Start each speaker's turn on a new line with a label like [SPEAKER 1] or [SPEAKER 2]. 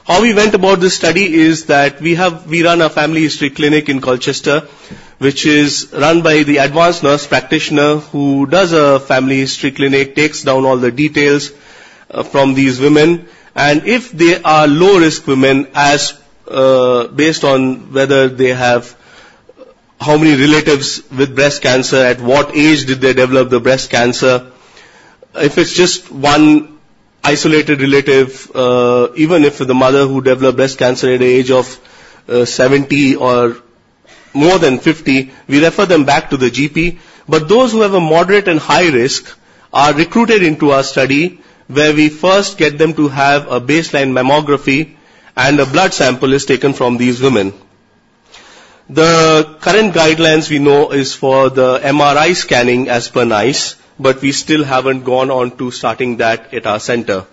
[SPEAKER 1] How we went about this study is that we run a family history clinic in Colchester, which is run by the advanced nurse practitioner who does a family history clinic, takes down all the details from these women, and if they are low risk women, as based on whether they have how many relatives with breast cancer, at what age did they develop the breast cancer, if it's just one isolated relative, even if the mother who developed breast cancer at the age of 70 or more than 50, we refer them back to the GP. But those who have a moderate and high risk are recruited into our study, where we first get them to have a baseline mammography and a blood sample is taken from these women. The current guidelines we know is for the MRI scanning as per NICE, but we still haven't gone on to starting that at our center.